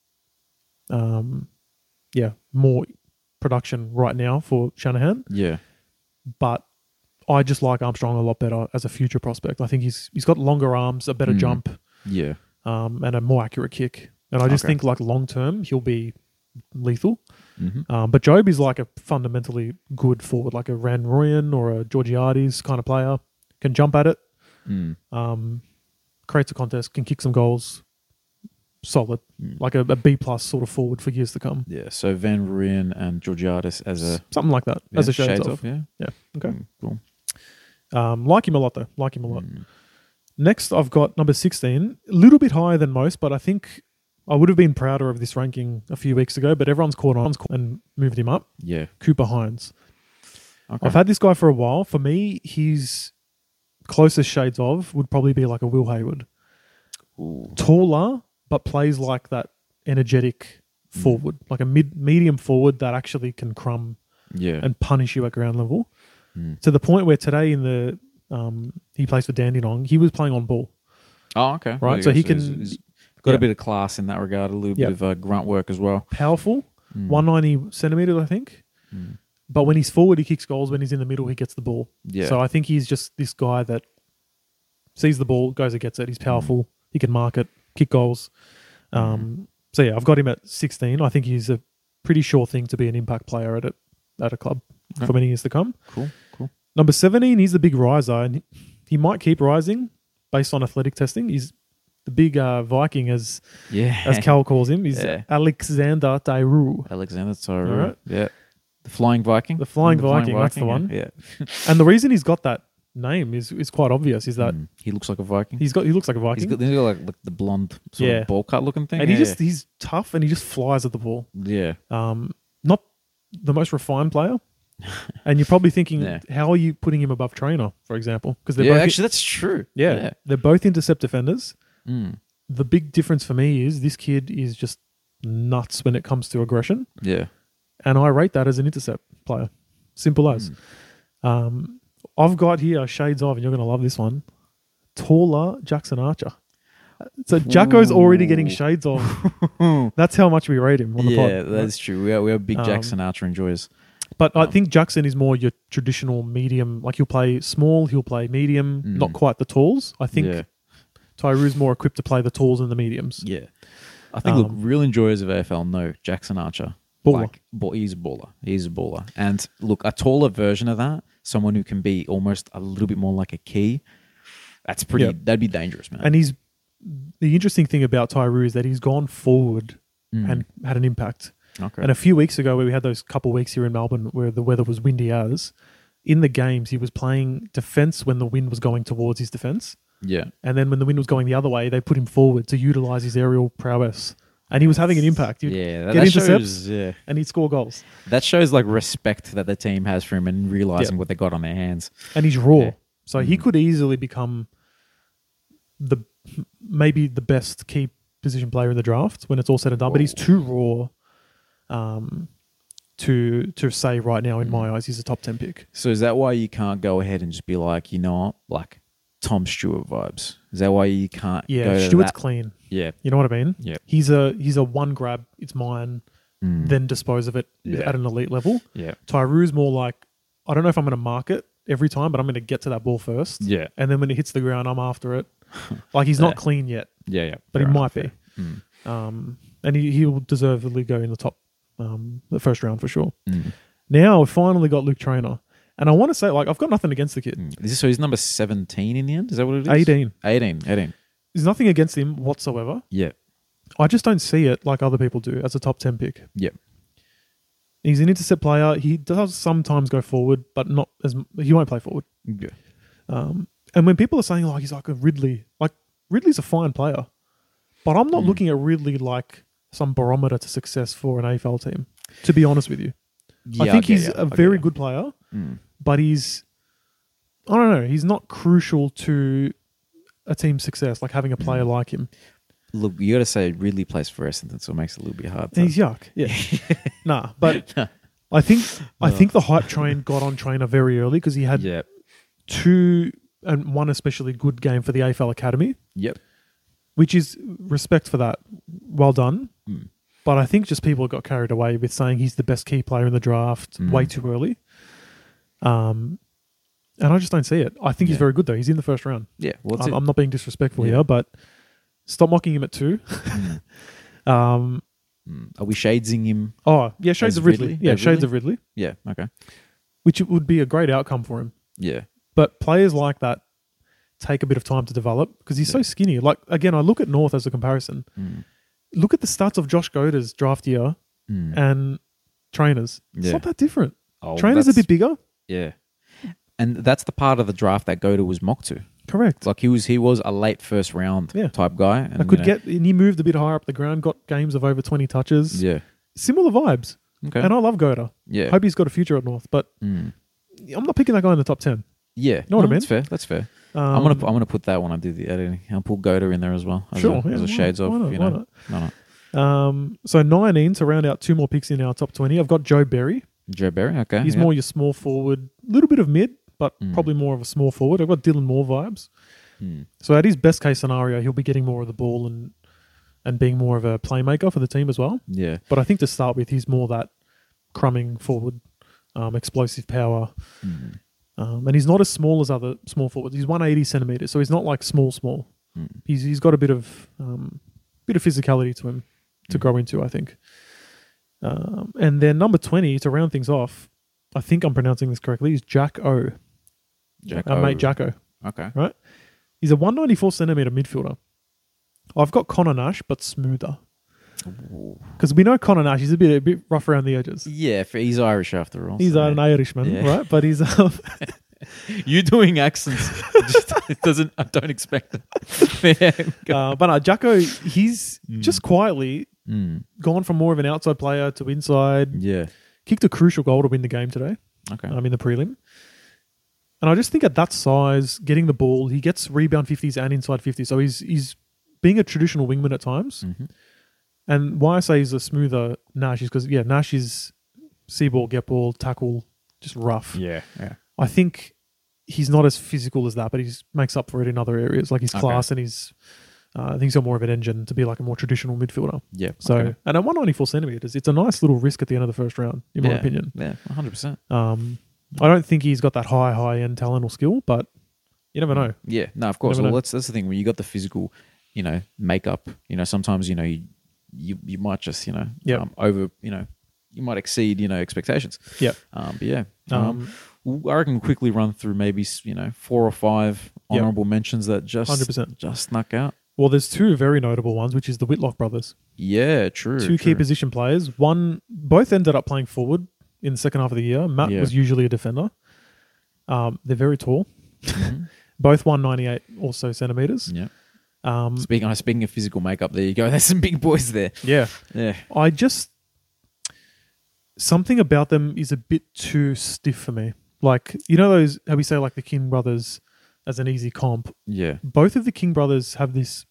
um, yeah, more production right now for Shanahan. Yeah. But I just like Armstrong a lot better as a future prospect. I think he's he's got longer arms, a better Mm. jump, Yeah. um, and a more accurate kick. And I just Okay. think like long term he'll be lethal. Mm-hmm. Um, but Job is like a fundamentally good forward, like a Van Rooyen or a Georgiades kind of player. Can jump at it, Mm. um, creates a contest, can kick some goals. Solid, Mm. like a, a B plus sort of forward for years to come. Yeah. So Van Rooyen and Georgiades as a Something like that, yeah, as a shades, of. Yeah. Yeah, okay. Mm, cool. Um, like him a lot though. Like him a lot. Mm. Next, I've got number sixteen, a little bit higher than most, but I think I would have been prouder of this ranking a few weeks ago, but everyone's caught on and moved him up. Yeah. Cooper Hines. Okay. I've had this guy for a while. For me, his closest shades of would probably be like a Will Hayward. Ooh. Taller, but plays like that energetic forward, like a mid medium forward that actually can crumb Yeah. and punish you at ground level. Mm. To the point where today in the um, he plays for Dandenong, he was playing on ball. Oh, okay. Right, Well, so yeah, he can- he's- he's got yeah. a bit of class in that regard, a little Yeah. bit of uh, grunt work as well. Powerful, Mm. one ninety centimeters, I think. Mm. But when he's forward, he kicks goals. When he's in the middle, he gets the ball. Yeah. So I think he's just this guy that sees the ball, goes and gets it. He's powerful. He can mark it, kick goals. Um, so yeah, I've got him at sixteen. I think he's a pretty sure thing to be an impact player at a, at a club Okay. for many years to come. Cool, cool. Number seventeen, he's the big riser, and he, he might keep rising based on athletic testing. He's the big uh, Viking, as Yeah. as Cal calls him. He's Yeah. Alexander Dairou. Alexander Tyro. All right. Yeah. The Flying Viking. The Flying Viking, that's the one. Yeah. And the reason he's got that name is is quite obvious. Is that Mm. He looks like a Viking. he's got he looks like a He's Viking, got, he's got like, like the blonde sort Yeah. of ball cut looking thing. and he yeah. just he's tough and he just flies at the ball. Yeah. Um, not the most refined player. And you're probably thinking, Yeah. how are you putting him above Trainer, for example? Because they're Yeah, both actually, that's true. yeah, they're both intercept defenders. Yeah. Mm. The big difference for me is this kid is just nuts when it comes to aggression, Yeah. and I rate that as an intercept player. Simple as. Mm. Um, I've got here shades of, and you're going to love this one. Taller Jackson Archer. So Jacko's already getting Ooh. shades of. That's how much we rate him on the pod. Yeah, that's true. We are, we are big Um, Jackson Archer enjoyers. But I Um, think Jackson is more your traditional medium. Like he'll play small, he'll play medium, Mm. not quite the talls. I think Yeah. Tyrou's more equipped to play the talls and the mediums. Yeah. I think, look, Um, real enjoyers of A F L know Jackson Archer. Baller. Like, ball, he's a baller. He's a baller. And look, a taller version of that, someone who can be almost a little bit more like a key, that's pretty, Yep. that'd be dangerous, man. And he's the interesting thing about Tyrou is that he's gone forward Mm. and had an impact. okay. And a few weeks ago, where we had those couple weeks here in Melbourne where the weather was windy as, in the games he was playing defense when the wind was going towards his defense, yeah. and then when the wind was going the other way, they put him forward to utilize his aerial prowess, and he was having an impact. He'd Yeah. That, get that intercepts, shows, yeah. and he'd score goals. That shows like respect that the team has for him and realizing Yep. what they got on their hands. And he's raw, Yeah. so he Mhm. could easily become the maybe the best key position player in the draft when it's all said and done. But he's too raw um, to to say right now. In my eyes, he's a top ten pick. So is that why you can't go ahead and just be like, you know what, like Tom Stewart vibes? Is that why you can't go Yeah, to Stewart's that? clean. Yeah. You know what I mean? Yeah. He's a he's a one grab. It's mine. Mm. Then dispose of it Yeah. at an elite level. Yeah. Tyrou's more like, I don't know if I'm going to mark it every time, but I'm going to get to that ball first. Yeah. And then when it hits the ground, I'm after it. Like he's not Yeah. clean yet, Yeah. Yeah. but Fair he enough, might be. yeah. Mm. Um, and he, he will deservedly go in the top, um, the first round for sure. Mm. Now we've finally got Luke Trainer. And I want to say, like, I've got nothing against the kid. Mm. Is this, so he's number seventeen in the end? Is that what it is? eighteen. eighteen. eighteen. There's nothing against him whatsoever. Yeah. I just don't see it like other people do as a top ten pick. Yeah. He's an intercept player. He does sometimes go forward, but not as he won't play forward. Yeah. Um, and when people are saying like he's like a Ridley, like Ridley's a fine player, but I'm not Mm. looking at Ridley like some barometer to success for an A F L team. To be honest with you, Yeah, I think get he's ya. a I get very ya. good player, Mm. but he's I don't know. He's not crucial to a team's success, like having a player Mm. like him. Look, you got to say Ridley plays for Essendon, so it makes it a little bit hard. To, And he's yuck. Yeah, nah. But I think I think the hype train got on Trainer very early because he had yeah. two and one especially good game for the A F L Academy, Yep. which is respect for that. Well done. Mm. But I think just people got carried away with saying he's the best key player in the draft Mm. way too early. Um, and I just don't see it. I think he's Yeah. very good though. He's in the first round. Yeah. What's I'm, it? I'm not being disrespectful Yeah. here, but stop mocking him at two. Mm. um, Mm. Are we shadesing him? oh yeah, shades As of Ridley. Ridley? Yeah, As shades Ridley? of Ridley, Yeah. Okay. which would be a great outcome for him. Yeah. But players like that take a bit of time to develop because he's so Yeah. skinny. Like again, I look at North as a comparison. Mm. Look at the stats of Josh Goda's draft year Mm. and Trainers. It's Yeah. not that different. Oh, Trainers a that's- bit bigger. Yeah. And that's the part of the draft that Goda was mocked to. Correct. Like he was he was a late first round Yeah. type guy. And, I could you know, get, and he moved a bit higher up the ground, got games of over twenty touches. Yeah. Similar vibes. Okay. And I love Goda. yeah. Hope he's got a future at North, but Mm. I'm not picking that guy in the top ten. Yeah. Know what I No, mean? That's fair. That's fair. Um, I'm gonna pu- I'm gonna put that when I do the editing. I'll put Goda in there as well. As Sure, A, yeah, as a why shades not? of Why not? you Why know. No, no. Um, so nineteen to round out two more picks in our top twenty. I've got Joe Berry. Joe Berry. Okay. He's yeah. more your small forward, a little bit of mid, but Mm. probably more of a small forward. I've got Dylan Moore vibes. Mm. So at his best case scenario, he'll be getting more of the ball and and being more of a playmaker for the team as well. Yeah. But I think to start with, he's more that crumbing forward, um, explosive power. Mm. Um, and he's not as small as other small forwards. He's one hundred eighty centimeters, so he's not like small, small. Mm. He's he's got a bit of um, bit of physicality to him to Mm. grow into, I think. Um, and then number twenty to round things off, I think I'm pronouncing this correctly, is Jack O. Jack Our O. mate Jacko. Okay. He's a one ninety-four centimeter midfielder. I've got Connor Nash, but smoother. Ooh. Because we know Connor Nash, he's a bit a bit rough around the edges. Yeah, for, he's Irish after all. He's so, an Irishman, Yeah. right? But he's um, You doing accents? Just, it doesn't. I don't expect it. Yeah, go. uh, but uh, Jacko, he's Mm. just quietly Mm. gone from more of an outside player to inside. Yeah. Kicked a crucial goal to win the game today. Okay. Um, in the prelim. And I just think at that size, getting the ball, he gets rebound fifties and inside fifties. So he's he's being a traditional wingman at times. Mhm. And why I say he's a smoother Nash is because, yeah, Nash is see ball, get ball, tackle, just rough. Yeah. Yeah. I think he's not as physical as that, but he makes up for it in other areas. Like his Okay. class and his, uh, I think he's got more of an engine to be like a more traditional midfielder. Yeah. So, okay. and at one ninety-four centimeters, it's a nice little risk at the end of the first round, in my Yeah. opinion. Yeah. One hundred percent. Um, I don't think he's got that high, high end talent or skill, but you never know. Yeah. No, of course. Never Well, know. that's that's the thing. When you got the physical, you know, makeup. You know, sometimes you know you you, you might just you know Yep. um, over you know you might exceed you know expectations. Yep. Um, but yeah. Um, Um, I reckon quickly run through maybe you know four or five Yep. honourable mentions that just one hundred percent. just snuck out. Well, there's two very notable ones, which is the Whitlock brothers. Yeah, true. Two key true. position players. One, both ended up playing forward in the second half of the year. Matt Yeah. was usually a defender. Um, they're very tall. Mhm. Both one ninety-eight also centimeters. Yeah. Um, Speaking of, speaking of physical makeup, there you go. There's some big boys there. yeah. Yeah. I just, something about them is a bit too stiff for me. Like, you know those, how we say like the King brothers as an easy comp. Yeah. Both of the King brothers have this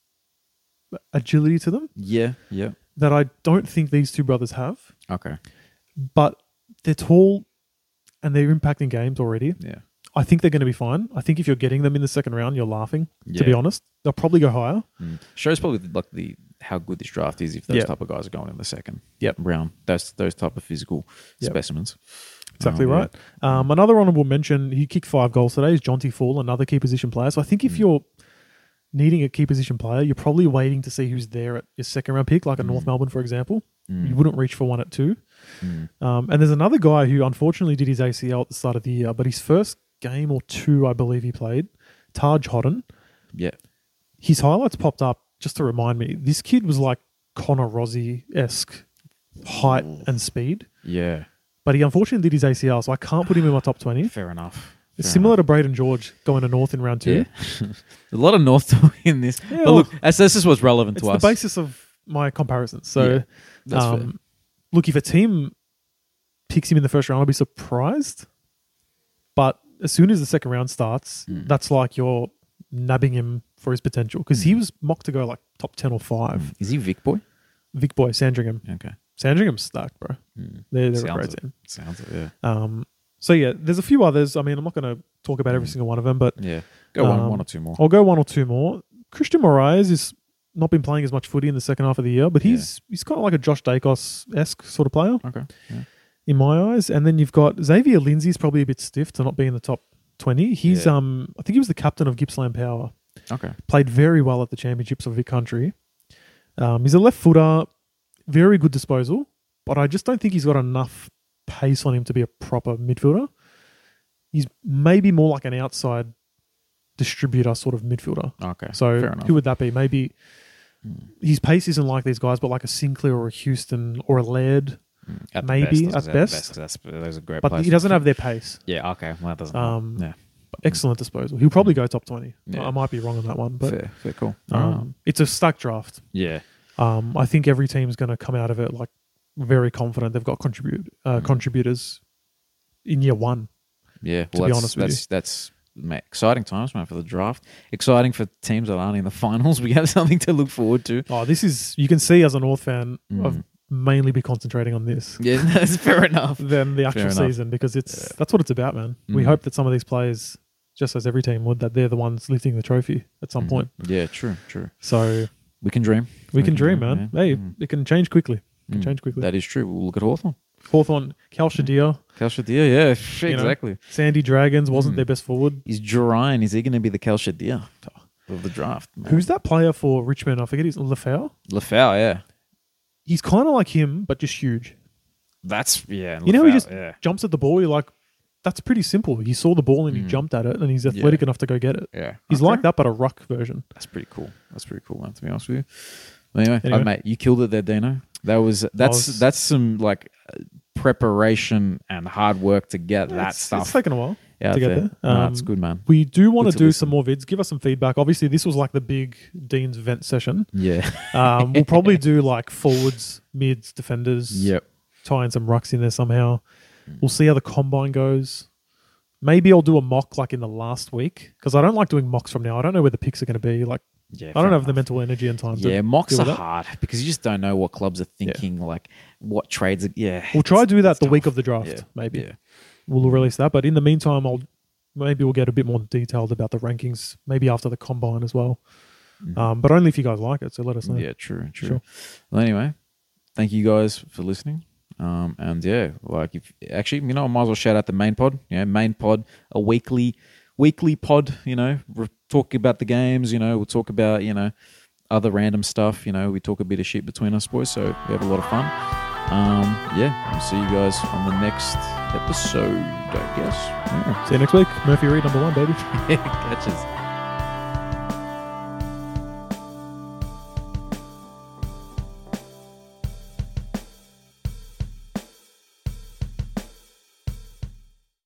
agility to them Yeah. Yeah. that I don't think these two brothers have. Okay. But they're tall and they're impacting games already. Yeah. I think they're going to be fine. I think if you're getting them in the second round, you're laughing, to Yeah. be honest. They'll probably go higher. Mm. Shows probably like the how good this draft is if those Yeah. type of guys are going in the second Yep. round. Those those type of physical Yep. specimens. Exactly Um, yeah. right. Um, another honourable mention, he kicked five goals today, is Jonty Fall, another key position player. So I think if Mm. you're needing a key position player, you're probably waiting to see who's there at your second round pick, like a North Mm. Melbourne, for example. Mm. You wouldn't reach for one at two. Mm. Um, and there's another guy who unfortunately did his A C L at the start of the year, but his first game or two, I believe he played, Taj Hodden. Yeah. His highlights popped up just to remind me. This kid was like Connor Rossi-esque height Ooh. and speed, Yeah. but he unfortunately did his A C L, so I can't put him in my top twenty. Fair enough. It's Fair similar enough. to Braden George going to North in round two. Yeah. a lot of North talk in this. Yeah, but well, look, that's, that's just what's relevant It's to the us. basis of my comparisons. So, Yeah, that's fair. um, look, if a team picks him in the first round, I'll be surprised. But as soon as the second round starts, Mm. that's like you're nabbing him for his potential because he Mm. was mocked to go like top ten or five. Is he Vic boy? Vic Boy, Sandringham. Okay. Sandringham's stacked, bro. Mm. They're, they're a Sounds great it. team. Sounds it. Yeah. Um, so, yeah, there's a few others. I mean, I'm not going to talk about every Mm. single one of them, but Yeah. Go one, Um, one or two more. I'll go one or two more. Christian Moraes has not been playing as much footy in the second half of the year, but he's he's kind of like a Josh Dacos-esque sort of player Okay. Yeah. in my eyes. And then you've got Xavier Lindsay's probably a bit stiff to not be in the top twenty. He's Yeah. um I think he was the captain of Gippsland Power. Okay. Played very well at the championships of Vic Country. Um, he's a left footer, very good disposal, but I just don't think he's got enough pace on him to be a proper midfielder. He's maybe more like an outside distributor sort of midfielder. Okay. So fair enough. who would that be? Maybe Mm. his pace isn't like these guys, but like a Sinclair or a Houston or a Laird. Mm. At the maybe, best, at at best. That's, those are great But players. he doesn't have their pace. Yeah. Okay. Well, that doesn't. Um, help. Yeah. excellent disposal. He'll probably go top twenty. Yeah. I might be wrong on that one, but fair, fair call. um, it's a stacked draft. Yeah. Um, I think every team's going to come out of it like very confident. They've got contribute uh, Mm. contributors in year one. Yeah. To Well, be that's, honest with that's, that's, mate, exciting times, man, for the draft. Exciting for teams that aren't in the finals. We have something to look forward to. Oh, this is you can see as a North fan, Mm. I've mainly be concentrating on this Yeah, that's fair enough. than the actual Fair enough. season because it's Yeah. that's what it's about, man. We Mm. hope that some of these players, just as every team would, that they're the ones lifting the trophy at some Mm. point. Yeah, true, true. So We can dream. we can dream, man. yeah. Hey, Mm. it can change quickly. It can Mm. change quickly. That is true. We'll look at Hawthorn. Hawthorn, Cal Shadir, Kalshadir, yeah, sh- You know, exactly. Sandy Dragons wasn't Mm. their best forward. Is Jurine, is he going to be the Kalshadir of the draft? Man? Who's that player for Richmond? I forget his Lafau. Lafau, yeah. He's kind of like him, but just huge. That's, yeah. You know, he Lafau, just yeah. jumps at the ball. You're like, that's pretty simple. He saw the ball and he Mm. jumped at it, and he's athletic Yeah. enough to go get it. Yeah. He's Okay. like that, but a ruck version. That's pretty cool. That's pretty cool, man, to be honest with you. Anyway, Anyway. oh, mate, you killed it there, Dino. That was, that's, was- that's some, like, uh, preparation and hard work to get that it's, stuff It's taken a while. out to get there. there. No, Um, it's good, man. We do want Good to to do listen. some more vids. Give us some feedback. Obviously, this was like the big Dean's vent session. Yeah. Um, we'll probably do like forwards, mids, defenders. Yep. Tie in some rucks in there somehow. We'll see how the combine goes. Maybe I'll do a mock like in the last week because I don't like doing mocks from now. I don't know where the picks are going to be. Like Yeah. I don't fair have the enough. mental energy and time. Yeah, to mocks deal are with that. hard because you just don't know what clubs are thinking, like what trades. Are, yeah, We'll try to do that it's the week tough. of the draft. Yeah. Maybe Yeah. we'll release that. But in the meantime, I'll maybe we'll get a bit more detailed about the rankings. Maybe after the combine as well. Mhm. Um, but only if you guys like it. So let us know. Yeah, true, true. Sure. Well, anyway, thank you guys for listening. Um, and yeah, like if actually, you know, I might as well shout out the main pod. Yeah, main pod, a weekly, weekly pod. You know, we're talking about the games. You know, we'll talk about you know other random stuff. You know, we talk a bit of shit between us boys, so we have a lot of fun. Um, yeah, we'll see you guys on the next episode. I guess. Yeah. See you next week. Murphy Reed, number one, baby. Catches.